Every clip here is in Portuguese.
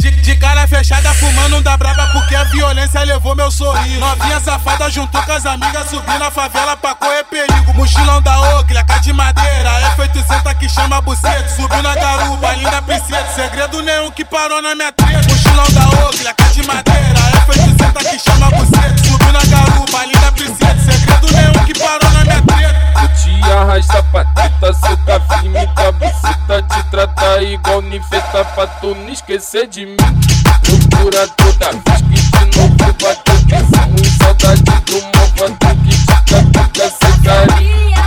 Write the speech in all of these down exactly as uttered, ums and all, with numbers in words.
De, de cara fechada fumando da braba porque a violência levou meu sorriso. Novinha safada juntou com as amigas, subindo a favela pra correr perigo. Mochilão da Oakley, K de madeira, F oitocentos que chama buceta. Subiu na garupa, linda princesa, segredo nenhum que parou na minha treta. Mochilão da Oakley, K de madeira, F oitocentos que chama buceta. Subiu na garupa, linda princesa, segredo nenhum que parou na minha treta. Tu te arrasta pra treta, cê tá firme com a buceta. Te trata igual ninfeta pra tu não esquecer de mim. Procura toda vez que de novo bateu tesão. Saudade do malvado que te catuca essa carinha.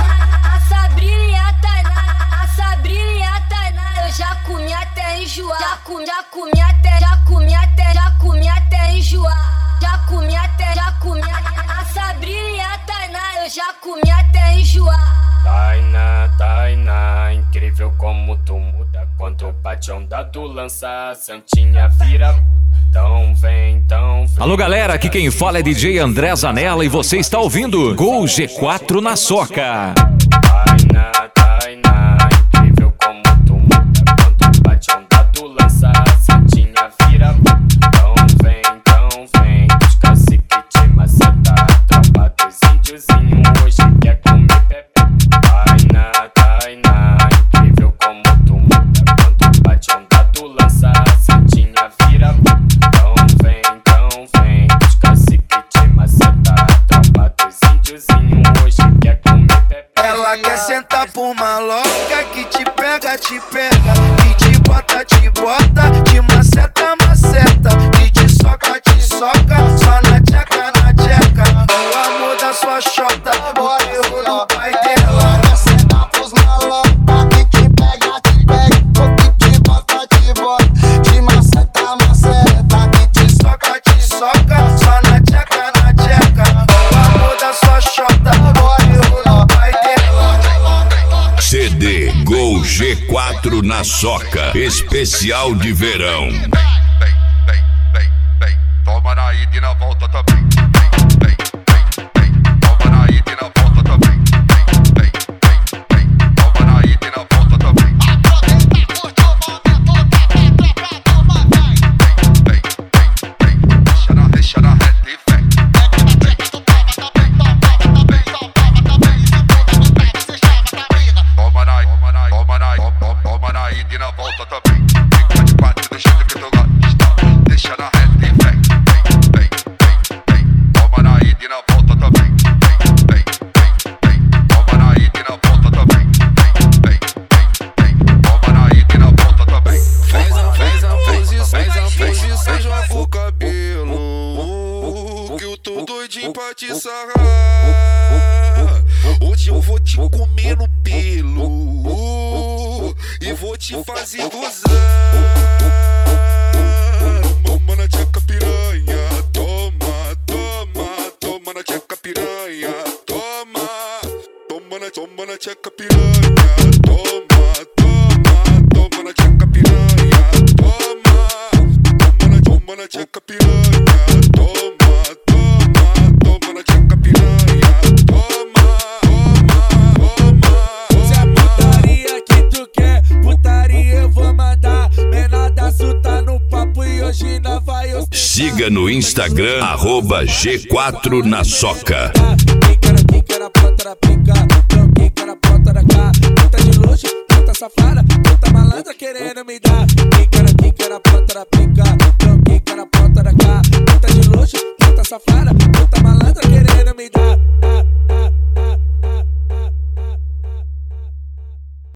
Essa brilha, Tainá, essa brilha, Tainá. Eu já comi até enjoar. Já comi, já comi até, já comi até, já comi até enjoar. Já comi até, já comi. Essa brilha, Tainá. Eu já comi até enjoar. Tainá, Tainá, incrível como tu muda. Quando bate onda tu lança, a santinha vira. Então vem, então vem. Alô galera, aqui quem fala é D J André Zanella e você está ouvindo Gol G quatro na Soca. Tainá, Tainá, incrível como tu muda. Quando bate onda tu lança, a santinha vira. Então vem, então vem, os cacique te maceta. Tropa dos índiozinho hoje quer comer pepe. Tainá, Tainá, incrível como tu muda. Quando bate onda tu lança, a santinha vira. Então vem, então vem, os cacique te maceta. Tropa dos índiozinho hoje quer comer pepe. Ela quer sentar por maloca que te pega, te pega. Que te bota, te bota, te maceta, maceta. Que te soca, te soca, só na tcheca, na tcheca. O amor da sua chota, o erro do pai dela. Quer sentar pros maloca que te pega, te pega. Que te bota, te bota, te maceta, maceta. Que te soca, te soca, só na tcheca, na tcheca. O amor da sua chota, o erro do pai dela. C D Gol G quatro na Soca, especial de verão. Vem, vem, vem, vem, vem, toma na ida e na volta também. Vem, vem, vem, vem, toma na ida e na volta também. Vem, vem, vem, vem, toma na ida e na volta também. Vem, vem, vem, vem, deixa na, deixa na reta e vem. Toma na, toma na, toma na, toma na ida e na volta também. Fica de quatro do jeito que tu gosta. Deixa na reta e vem, vem, vem, vem. Toma na ida e na volta também. Vem, vem, vem, toma na ida e na volta também. Vem, vem, vem, toma na ida e na volta também. Faz a, faz a posição, faz a posição, joga o cabelo. Que eu tô doidinho pra te sarrar. Hoje eu vou te comer no pelo e vou te fazer gozar. Toma na tcheca piranha, toma, toma, toma na tcheca piranha, toma, toma na, toma na tcheca piranha, toma, toma, toma na tcheca piranha, toma, toma na, toma na tcheca piranha, toma, toma, toma na tcheca piranha, toma, toma, toma. Se é putaria que tu quer, putaria eu vou mandar. Menor da suta no papo e hoje não vai ostentar. Siga no Instagram, arroba G quatro na Soca. Pica na pica na ponta da pica, não pica na ponta da cá. Puta de luxo, puta safada, puta malandra querendo me dar. Pica na pica na ponta da pica, não pica na ponta da cá. Puta de luxo, puta safada,